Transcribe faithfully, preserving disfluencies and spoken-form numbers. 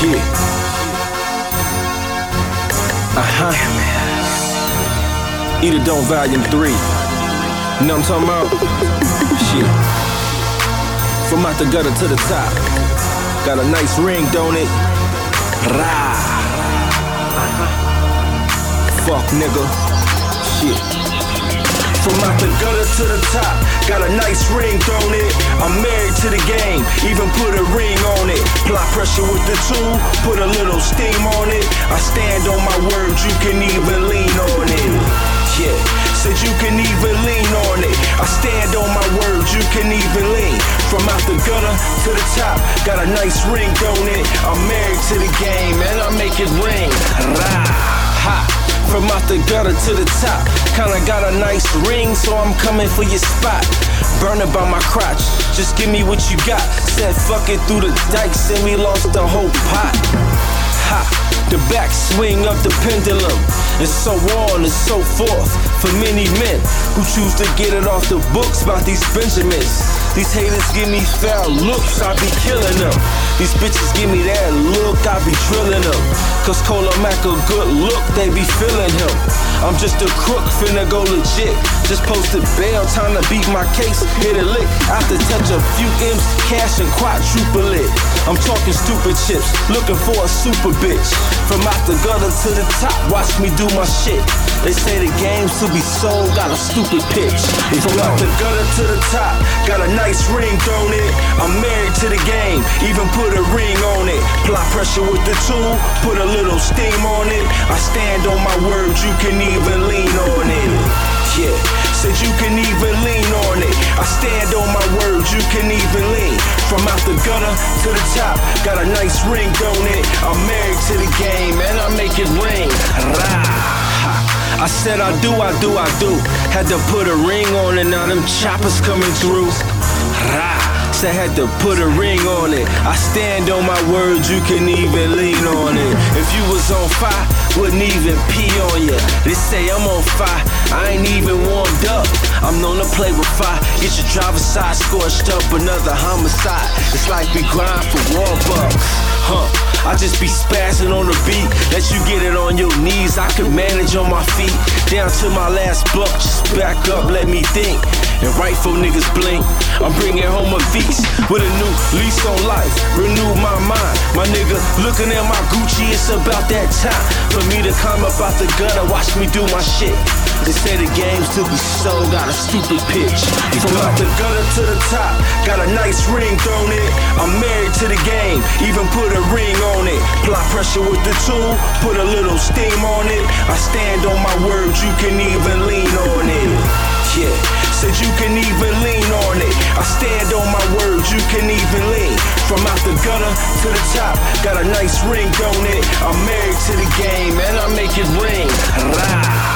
Yeah. Uh-huh. Eat It Don't Volume three. You know what I'm talking about? Shit. From out the gutter to the top. Got a nice ring, don't it? Rah. Fuck, nigga. Shit. From out the gutter to the top, got a nice ring, don't it? I'm married to the game, even put a ring on it. Apply pressure with the tool, put a little steam on it. I stand on my word, you can even lean on it. Yeah, said you can even lean on it. I stand on my word, you can even lean. From out the gutter to the top, got a nice ring, don't it? I'm married to the game, and I make it ring. Rah, ha. From out the gutter to the top, kinda got a nice ring, so I'm coming for your spot. Burning by my crotch, just give me what you got. Said fuck it through the dikes and we lost the whole pot. Ha, the backswing of the pendulum, and so on and so forth. For many men who choose to get it off the books about these Benjamins. These haters give me foul looks, I be killing them. These bitches give me that look, I be drilling them. Cause Cola Mac a good look, they be feeling him. I'm just a crook, finna go legit. Just posted bail, time to beat my case, hit a lick. After touch a few M's, cash and quadruple it. I'm talking stupid chips, looking for a super bitch. From out the gutter to the top, watch me do my shit. They say the game's to be sold, got a stupid pitch. From out the gutter to the top, got a nice ring, don't it? I'm married to the game, even put a ring on it. Apply pressure with the tool, put a little steam on it. I stand on my word, you can even lean on it. Yeah, said you can even lean on it. I stand on my word, you can even lean. From out the gutter to the top, got a nice ring, don't it? I'm married to the game, and I make it ring. Rah. I said I do, I do, I do. Had to put a ring on it, now them choppers coming through. Rah. Said had to put a ring on it. I stand on my word, you can even lean on it. If you was on fire, wouldn't even pee on you. They say I'm on fire, I ain't even warmed up. I'm known to play with fire. Get your driver's side scorched up, another homicide. It's like we grind for Warbucks. Huh, I just be spazzing on the beat. Let you get it on your knees, I can manage on my feet. Down to my last buck, just back up, let me think. And rightful niggas blink. I'm bringing home a feast with a new lease on life. Renew my mind, my nigga. Looking at my Gucci, it's about that time for me to come up out the gutter. Watch me do my shit. They say the game's to be sold, got a stupid pitch. From out the gutter to the top, got a nice ring, don't it? I'm married to the game, even put a ring on it. Apply pressure with the tool, put a little steam on it. I stand on my word, you can even lean on it. Yeah, said you can even lean on it. I stand on my word, you can even lean. From out the gutter to the top, got a nice ring, don't it? I'm married to the game, and I make it ring. Rah.